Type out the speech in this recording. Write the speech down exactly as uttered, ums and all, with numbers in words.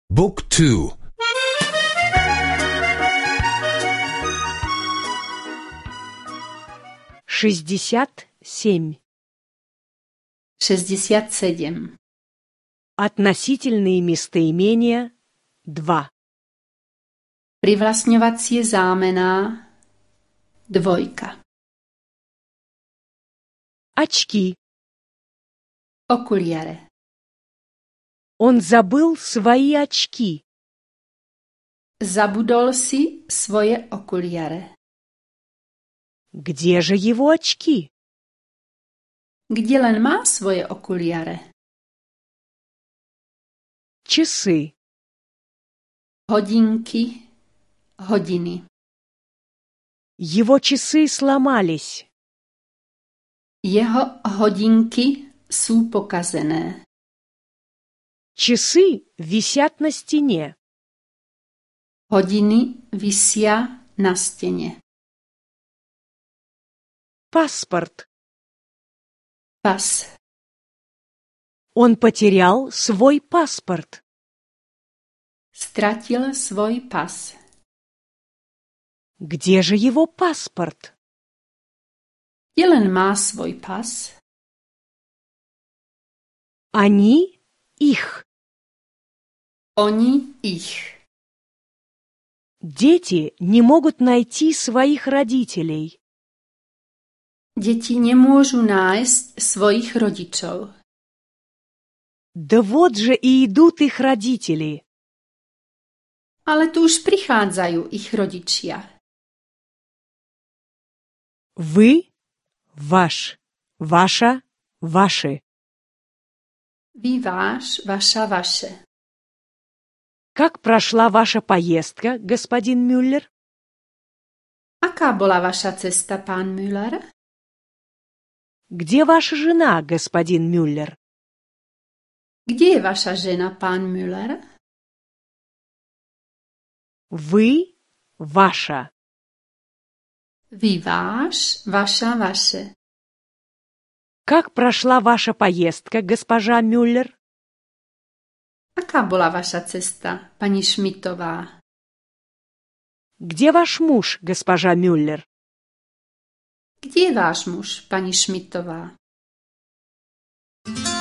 Book two. шестьдесят семь. шестьдесят семь. Относительные местоимения два. Privlastňovací zámena dvojka. Очки. Okuliare. Он забыл свои очки. Zabudol si svoje okuliare. Где же его очки? Kde len má svoje okuliare? Часы. Hodinky, hodiny. Его часы сломались. Jeho hodinky sú pokazené. Часы висят на стене. Hodiny visia na stene. Паспорт. Pas. Он потерял свой паспорт. Stratil svoj pas. Где же его паспорт? Kde len má svoj pas? Они их. Oni ich. Дети не могут найти своих родителей. Deti nemôžu nájsť svojich rodičov. Да вот же и идут их родители. Ale tu už prichádzajú ich rodičia. Вы, ваш, ваша, ваши. Vy, váš, vaša, vaše. Как прошла ваша поездка, господин Мюллер? Aká bola vaša cesta, pán Müller? Где ваша жена, господин Мюллер? Kde je vaša žena, pán Müller? Вы, ваша. Vy, váš, vaša, vaše. Как прошла ваша поездка, госпожа Мюллер? Aká bola vaša cesta, pani Šmitová? Где ваш муж, госпожа Мюллер? Kde je váš muž, pani Šmitová?